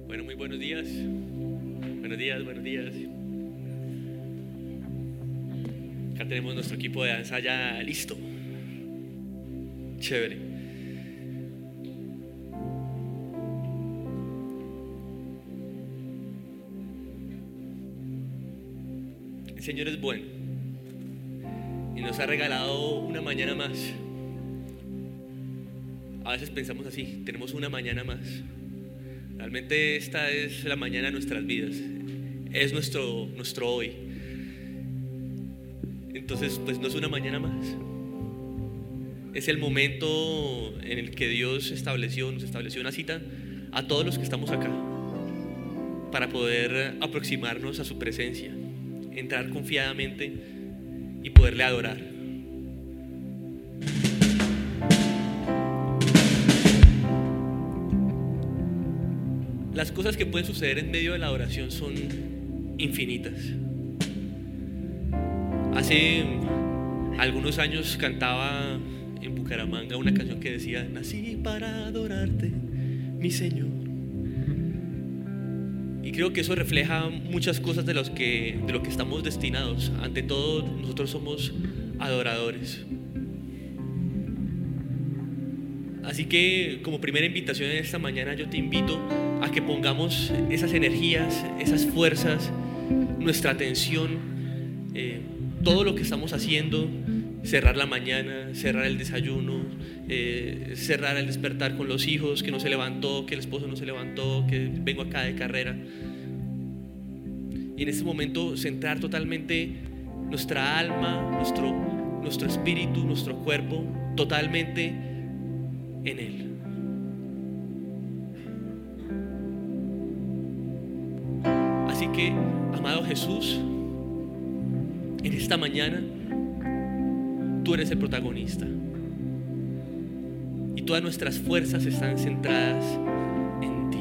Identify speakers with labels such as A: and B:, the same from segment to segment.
A: Bueno, muy buenos días. Buenos días, buenos días. Acá tenemos nuestro equipo de danza ya listo. Chévere. El Señor es bueno y nos ha regalado una mañana más. A veces pensamos así, tenemos una mañana más. Realmente esta es la mañana de nuestras vidas, es nuestro hoy. Entonces pues no es una mañana más, es el momento en el que Dios nos estableció una cita a todos los que estamos acá para poder aproximarnos a su presencia, entrar confiadamente y poderle adorar. Las cosas que pueden suceder en medio de la adoración son infinitas. Hace algunos años cantaba en Bucaramanga una canción que decía: nací para adorarte, mi Señor. Y creo que eso refleja muchas cosas de lo que estamos destinados. Ante todo, nosotros somos adoradores. Así que como primera invitación en esta mañana, yo te invito a que pongamos esas energías, esas fuerzas, nuestra atención, todo lo que estamos haciendo, cerrar la mañana, cerrar el desayuno, cerrar el despertar con los hijos, que no se levantó, que el esposo no se levantó, que vengo acá de carrera. Y en este momento centrar totalmente nuestra alma, nuestro espíritu, nuestro cuerpo, totalmente en Él. Así que, amado Jesús, en esta mañana tú eres el protagonista y todas nuestras fuerzas están centradas en ti.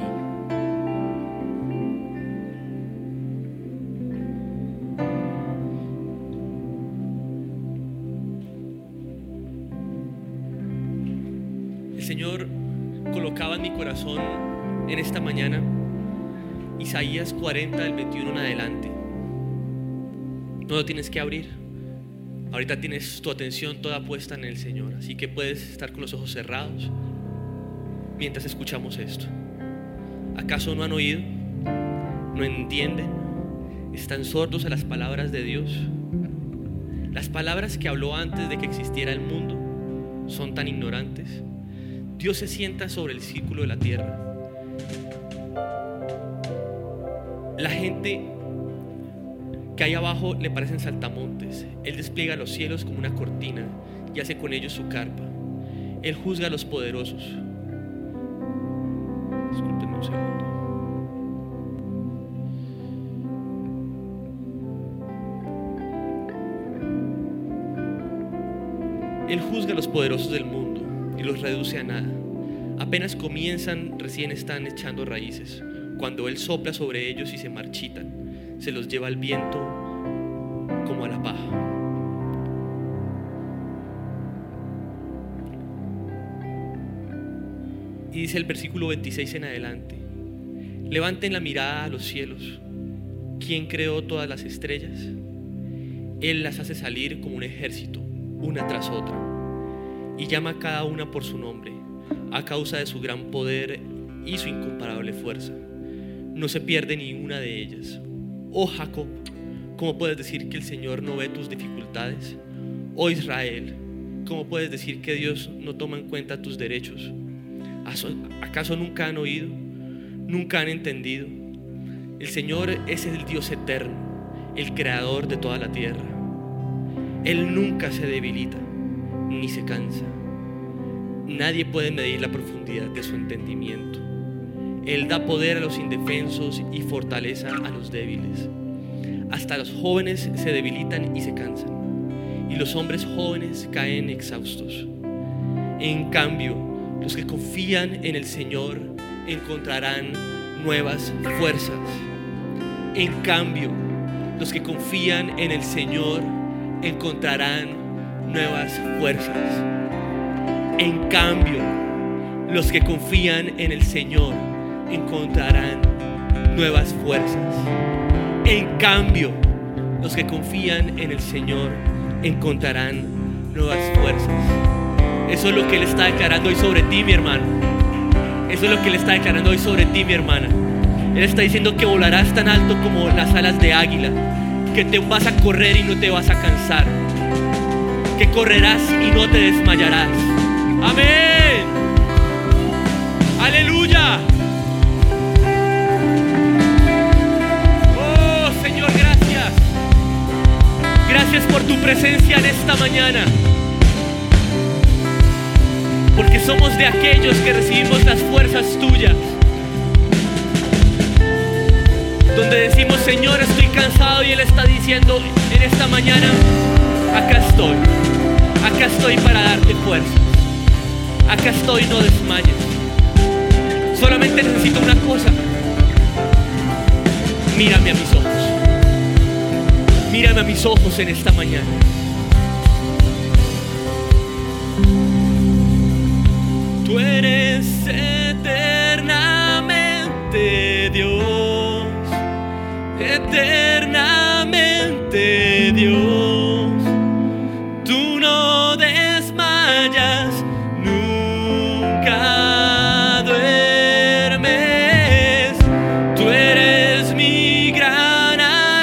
A: El Señor colocaba en mi corazón en esta mañana Isaías 40 del 21 en adelante. No lo tienes que abrir. Ahorita tienes tu atención toda puesta en el Señor, así que puedes estar con los ojos cerrados mientras escuchamos esto. ¿Acaso no han oído? ¿No entienden? ¿Están sordos a las palabras de Dios? Las palabras que habló antes de que existiera el mundo son tan ignorantes. Dios se sienta sobre el círculo de la tierra. La gente que hay abajo le parecen saltamontes. Él despliega los cielos como una cortina y hace con ellos su carpa. Él juzga a los poderosos. Discúlpenme un segundo. Él juzga a los poderosos del mundo y los reduce a nada. Apenas comienzan, recién están echando raíces. Cuando Él sopla sobre ellos y se marchitan, se los lleva el viento como a la paja. Y dice el versículo 26 en adelante: levanten la mirada a los cielos. ¿Quién creó todas las estrellas? Él las hace salir como un ejército, una tras otra, y llama a cada una por su nombre, a causa de su gran poder y su incomparable fuerza. No se pierde ni una de ellas. Oh Jacob, ¿cómo puedes decir que el Señor no ve tus dificultades? Oh Israel, ¿cómo puedes decir que Dios no toma en cuenta tus derechos? ¿Acaso nunca han oído? ¿Nunca han entendido? El Señor es el Dios eterno, el creador de toda la tierra. Él nunca se debilita ni se cansa. Nadie puede medir la profundidad de su entendimiento. Él da poder a los indefensos y fortaleza a los débiles. Hasta los jóvenes se debilitan y se cansan, y los hombres jóvenes caen exhaustos. En cambio, los que confían en el Señor encontrarán nuevas fuerzas. En cambio, los que confían en el Señor encontrarán nuevas fuerzas. En cambio, los que confían en el Señor encontrarán nuevas fuerzas. En cambio, los que confían en el Señor encontrarán nuevas fuerzas. Eso es lo que Él está declarando hoy sobre ti, mi hermano. Eso es lo que Él está declarando hoy sobre ti, mi hermana. Él está diciendo que volarás tan alto como las alas de águila, que te vas a correr y no te vas a cansar, que correrás y no te desmayarás. Amén. Aleluya. Oh Señor, gracias. Gracias por tu presencia en esta mañana, porque somos de aquellos que recibimos las fuerzas tuyas, donde decimos: Señor, estoy cansado, y Él está diciendo en esta mañana: acá estoy para darte fuerzas, acá estoy, no desmayes. Solamente necesito una cosa: mírame a mis ojos, mírame a mis ojos en esta mañana. Tú eres eternamente Dios, eternamente Dios. Tú no desmayas, nunca duermes. Tú eres mi gran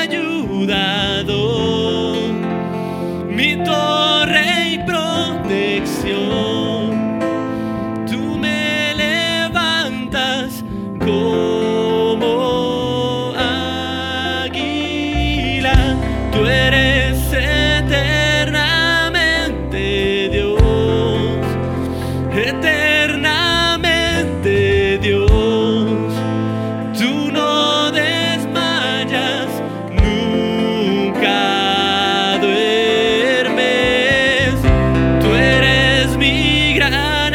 A: ayudador, mi torre y protección. Tú me levantas como águila. Tú eres eternamente Dios, eternamente Dios. Tú no desmayas, nunca duermes. Tú eres mi gran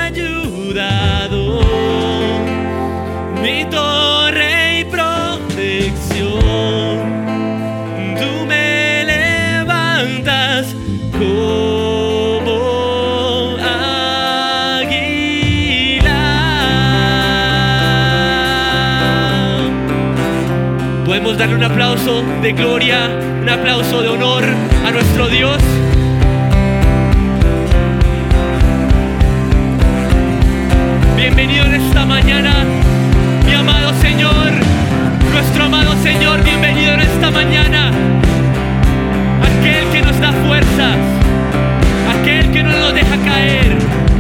A: ayudador, mi torre y protección. Tú me levantas como águila. Podemos darle un aplauso de gloria, un aplauso de honor a nuestro Dios. Bienvenido en esta mañana, mi amado Señor, nuestro amado Señor. Bienvenido en esta mañana, aquel que nos da fuerzas, aquel que no nos deja caer.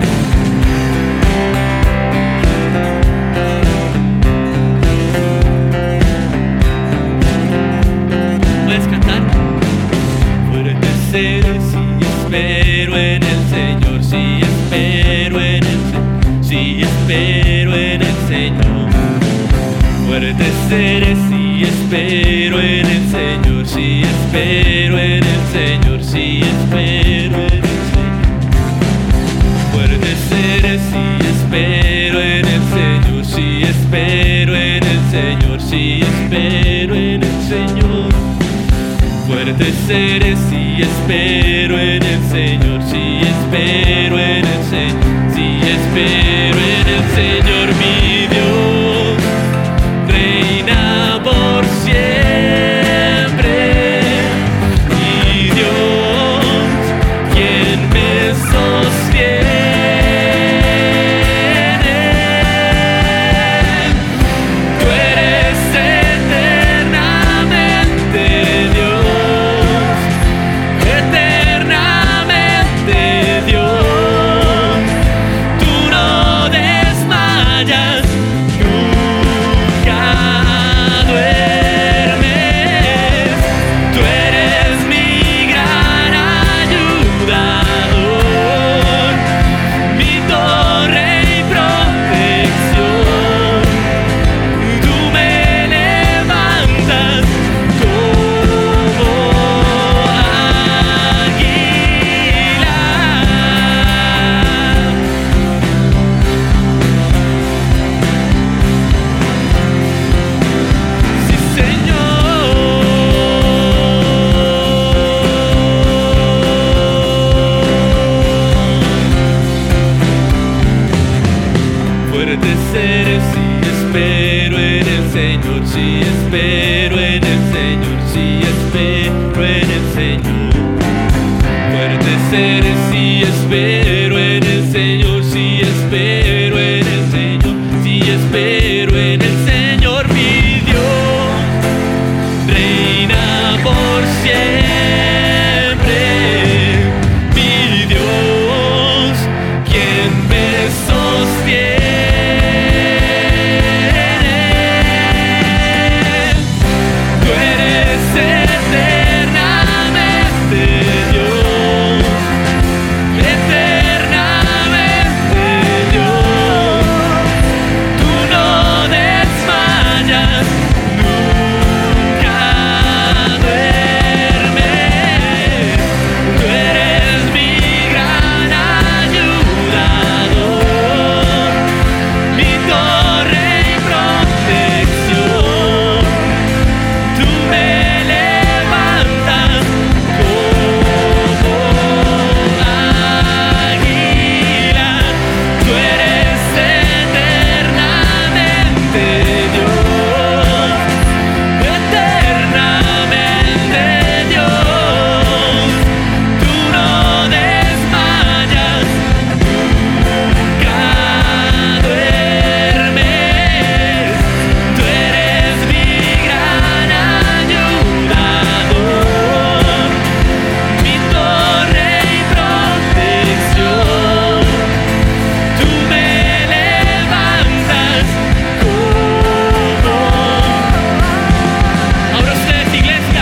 A: ¿Puedes cantar? Fuerte seré si espero en el Señor, si espero en el Señor, si espero en el Señor. Fuerte seré si espero en el Señor, si espero en el Señor, si espero en el Señor. Fuerte seré si espero en el Señor, si espero en el Señor, si espero en el Señor. Fuerte seré si espero en el Señor, si espero en el Señor, si espero en el Señor. Mi Dios reina por siempre, mi Dios, quien me sostiene. Tú eres eternamente Dios, eternamente Dios. Tú no desmayas, nunca duermes. Tú eres mi gran ayudador, mi torre y protección. Tú me levantas como águila. Sí, Señor. Fuerte seré si espero en el Señor, sí espero en el Señor, sí espero en el Señor. Fuerte seré si espero en el Señor, si espero en el Señor, si espero en el Señor, mi Dios reina por siempre, mi Dios, quien me sostiene. Tú eres eternamente Dios, eternamente Dios. Tú no desmayas, nunca duermes. Tú eres mi gran ayudador, mi torre y protección. Tú me levantas como águila. Tú eres eternamente Dios, eternamente Dios. Tú no desmayas, nunca duermes. Tú eres mi gran ayudador, mi torre y protección. Tú me levantas como. Ahora ustedes, iglesia.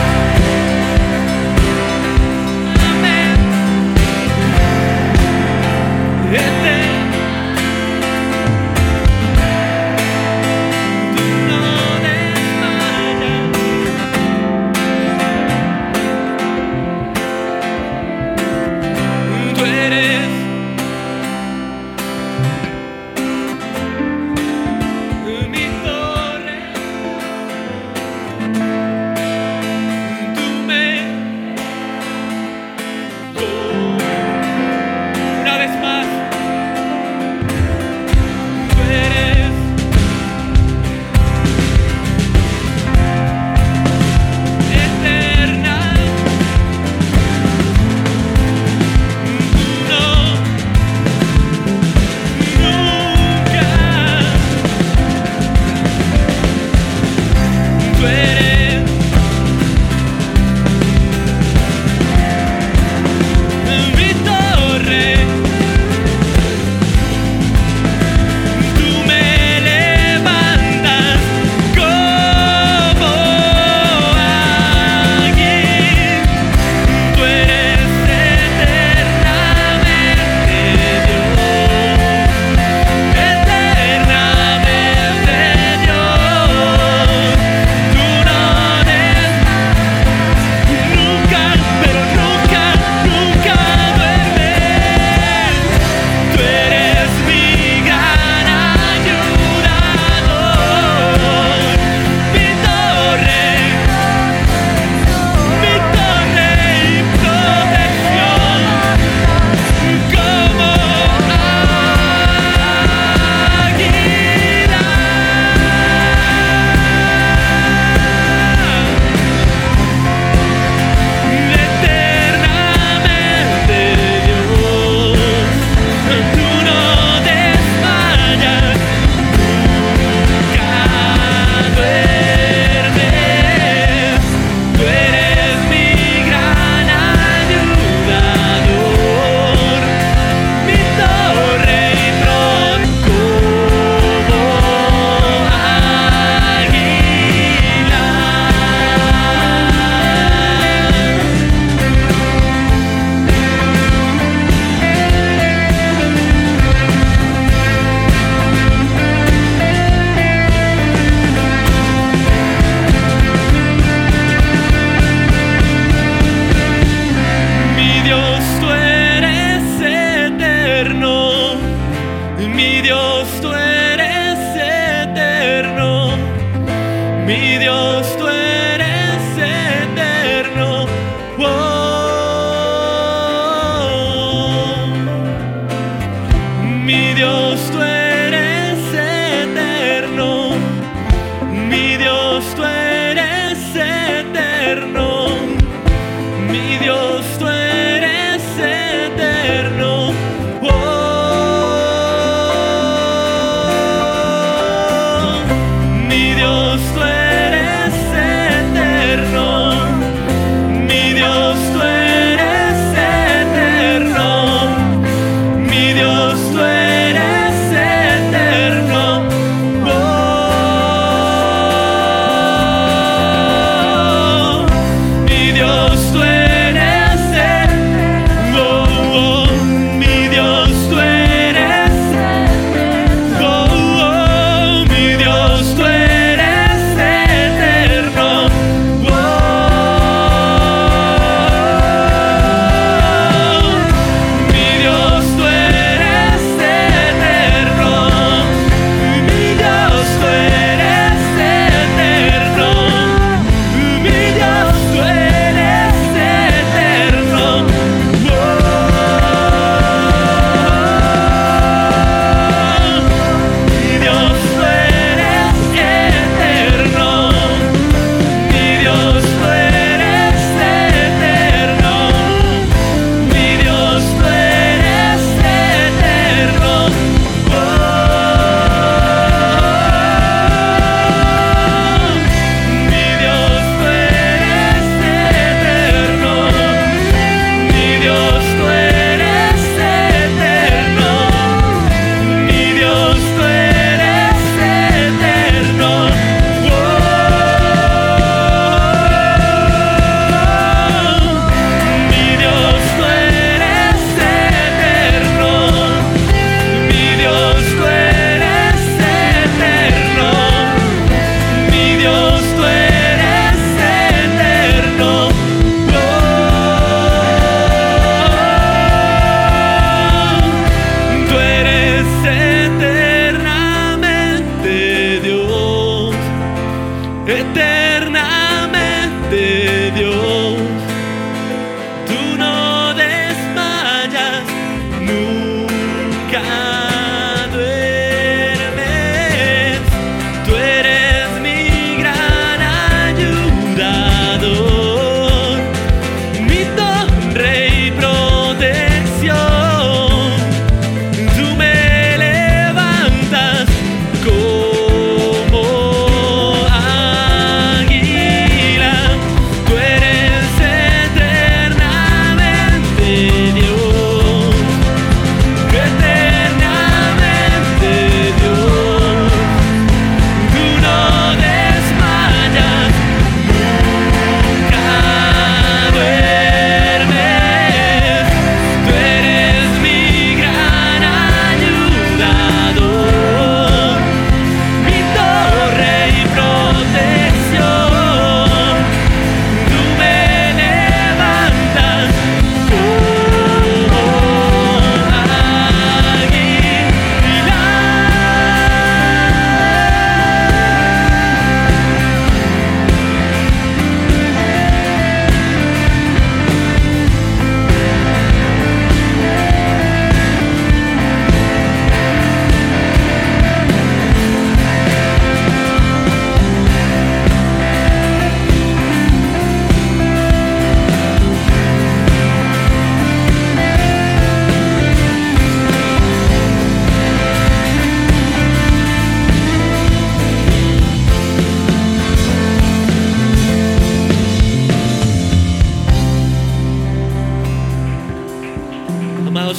A: Amén. Tú no desmayas. Tú eres mi torre. Tú me. Una vez más. Tú eres eterna. Tú no, nunca. Tú eres mi torre. Tú me levantas como águila. Tú eres eternamente Dios, eternamente Dios. Tú no nunca, pero nunca, nunca duermes. Tú eres mi gran ayudador, mi torre y protección. Como águila. Eternamente Dios, tú no desmayas, nunca duermes. Tú eres mi gran ayudador, mi torre y como águila. Mi Dios, tú eres eterno. Mi Dios, tú eres eterno. Mi Dios, tú eres eterno. Mi Dios, tú eres eterno.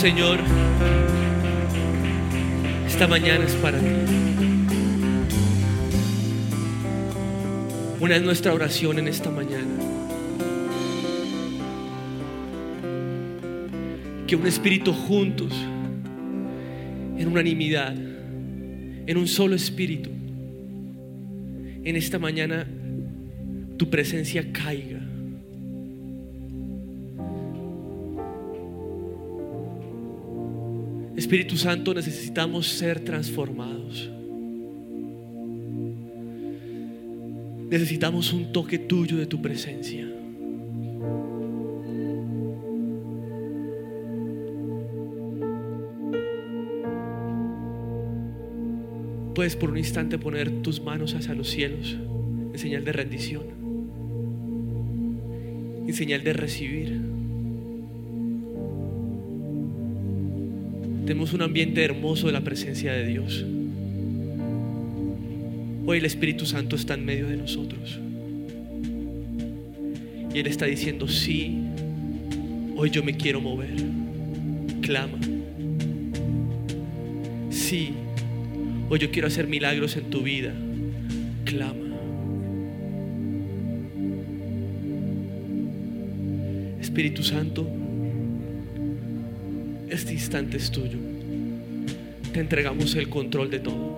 A: Señor, esta mañana es para ti. Una es nuestra oración en esta mañana. Que un espíritu juntos, en unanimidad, en un solo espíritu, en esta mañana tu presencia caiga. Espíritu Santo, necesitamos ser transformados. Necesitamos un toque tuyo de tu presencia. Puedes por un instante poner tus manos hacia los cielos en señal de rendición, en señal de recibir. Tenemos un ambiente hermoso de la presencia de Dios. Hoy el Espíritu Santo está en medio de nosotros y Él está diciendo: sí, hoy yo me quiero mover. Clama. Sí, hoy yo quiero hacer milagros en tu vida. Clama. Espíritu Santo, este instante es tuyo. Te entregamos el control de todo.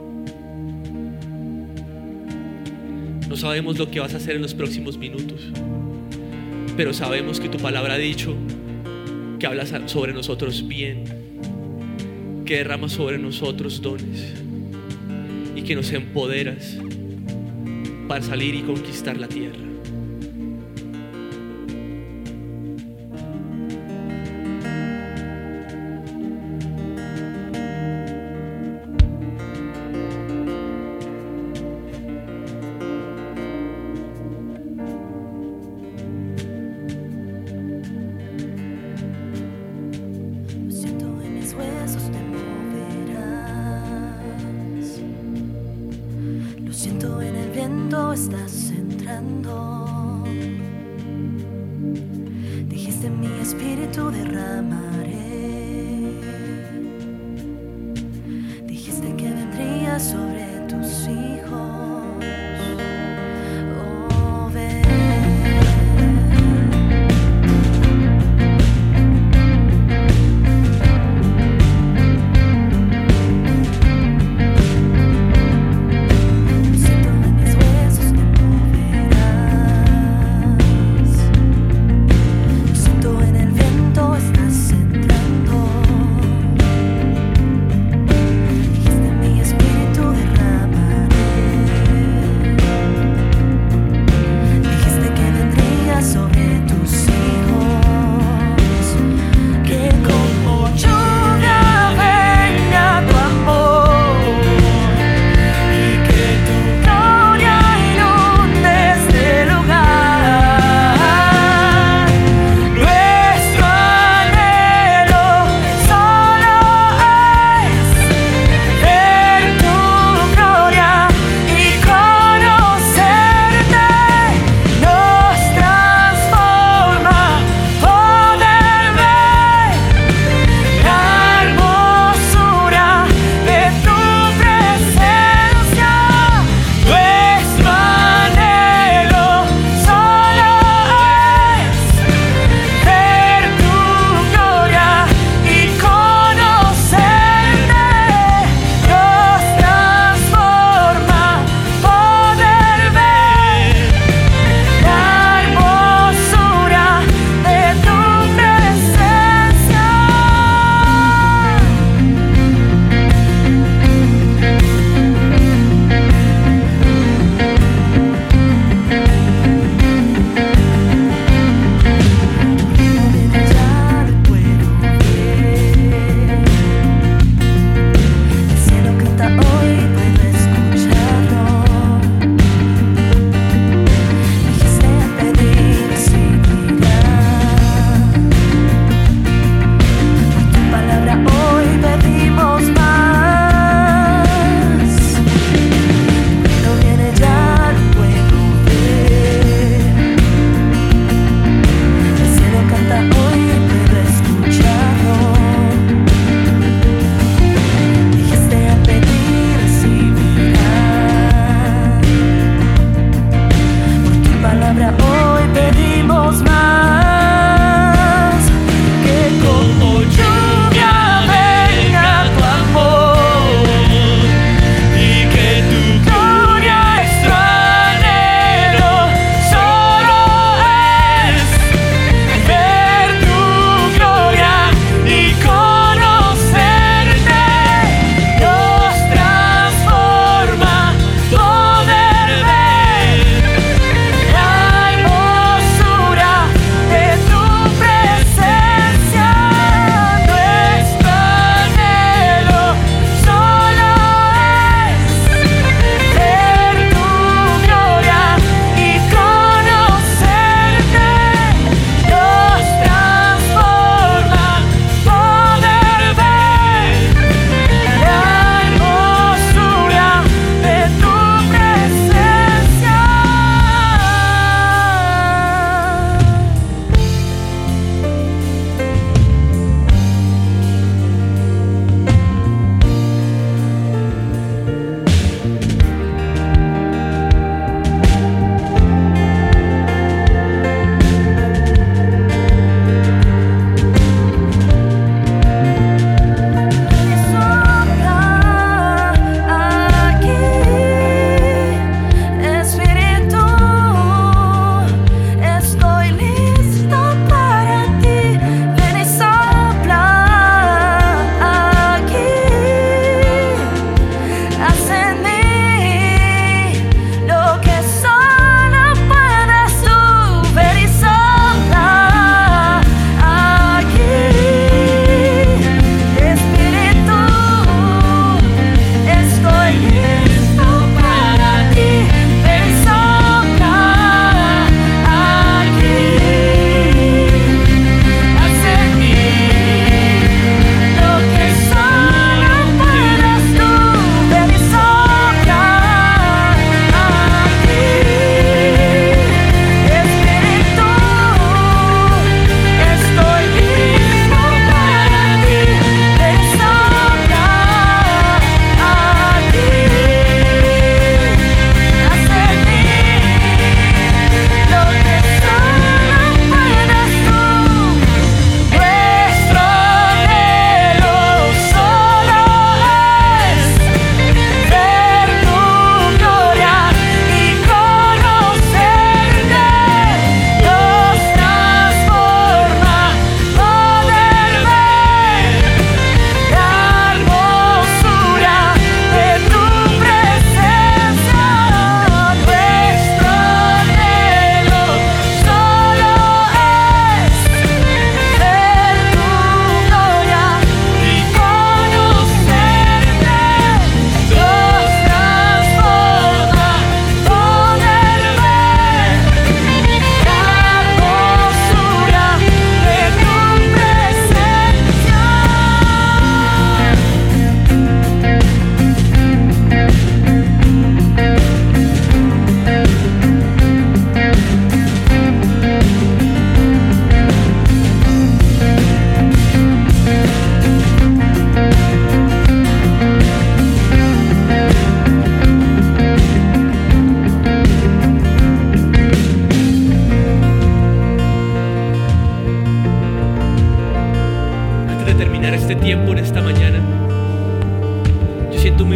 A: No sabemos lo que vas a hacer en los próximos minutos, pero sabemos que tu palabra ha dicho que hablas sobre nosotros bien, que derramas sobre nosotros dones y que nos empoderas para salir y conquistar la tierra.
B: Estás entrando. Dijiste: mi espíritu derramaré. Dijiste que vendría sobre tus hijos. Oh, ven. Dijiste: mi espíritu derramaré.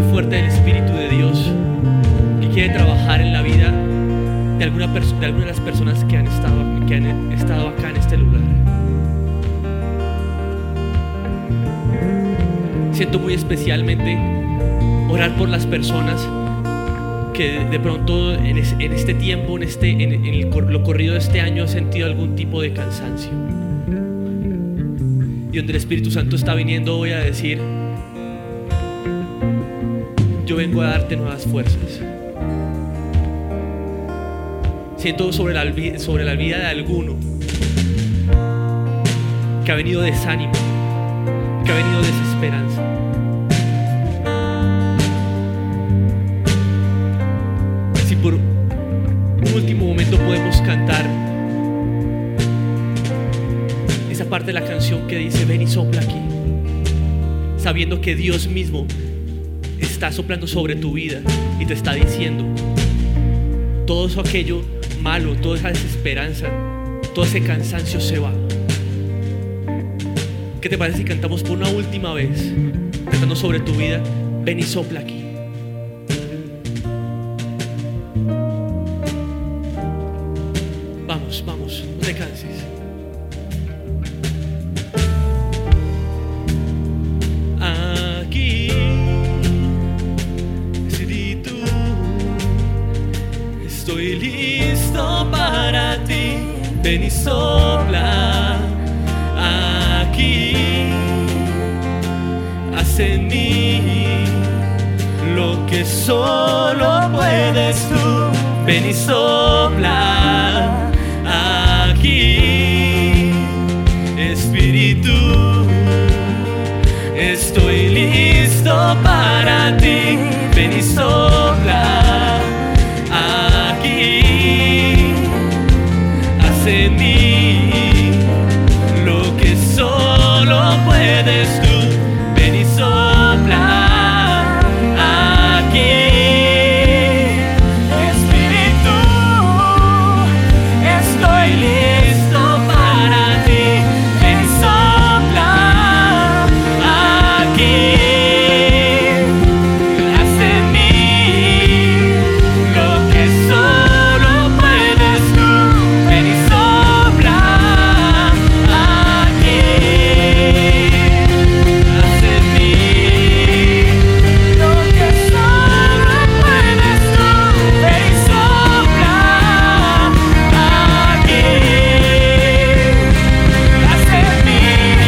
A: fuerte del Espíritu de Dios que quiere trabajar en la vida de alguna de las personas que han estado acá en este lugar. Siento muy especialmente orar por las personas que de pronto en este tiempo, lo corrido de este año, han sentido algún tipo de cansancio. Y donde el Espíritu Santo está viniendo hoy a decir: yo vengo a darte nuevas fuerzas. Siento sobre la vida de alguno que ha venido desánimo, que ha venido desesperanza. Si por un último momento podemos cantar esa parte de la canción que dice: ven y sopla aquí, sabiendo que Dios mismo está soplando sobre tu vida y te está diciendo: todo eso, aquello malo, toda esa desesperanza, todo ese cansancio se va. ¿Qué te parece si cantamos por una última vez, cantando sobre tu vida: ven y sopla aquí? Vamos, vamos, no te canses. Aquí, Espíritu, estoy listo para ti. Ven y sopla aquí, haz en mí lo que solo puedes tú. Ven y sopla aquí, Espíritu, estoy listo para ti. Ven y sopla aquí, haz en mí lo que solo puedes tú. Ven y sopla aquí, Espíritu, estoy listo para ti. Ven y sopla aquí, haz en mí lo que solo puedes tú. Ven y sopla aquí, haz en mí lo que solo puedes tú. Ven y sopla aquí, haz en mí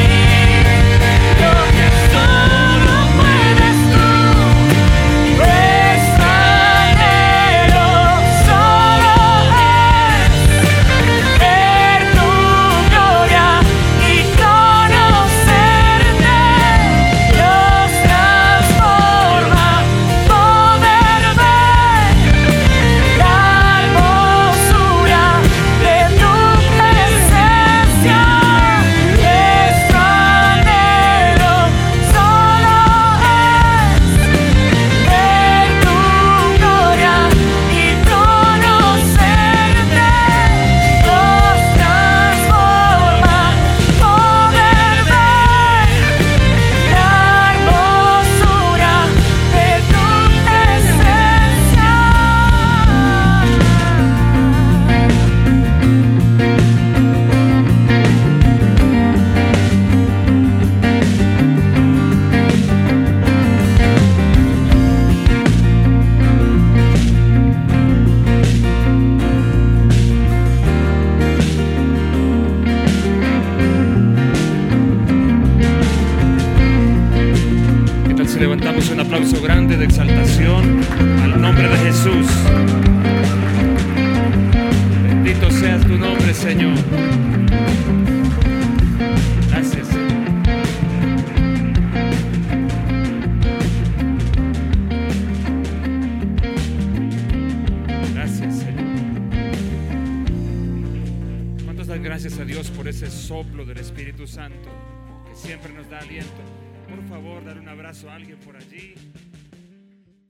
A: lo que solo puedes tú. Nuestro anhelo solo es ver tu gloria y conocerte. Dios transforma, poder ver la hermosura de tu presencia. Nuestro anhelo solo es ver tu gloria y conocerte. Dios transforma, poder ver la hermosura de tu presencia.
C: ¿Qué tal si levantamos un aplauso grande de exaltación al nombre de Jesús? Bendito seas tu nombre, Señor. Gracias, Señor. Gracias, Señor. ¿Cuántos dan gracias a Dios por ese soplo del Espíritu Santo que siempre nos da aliento? Por favor, dar un abrazo a alguien por allí.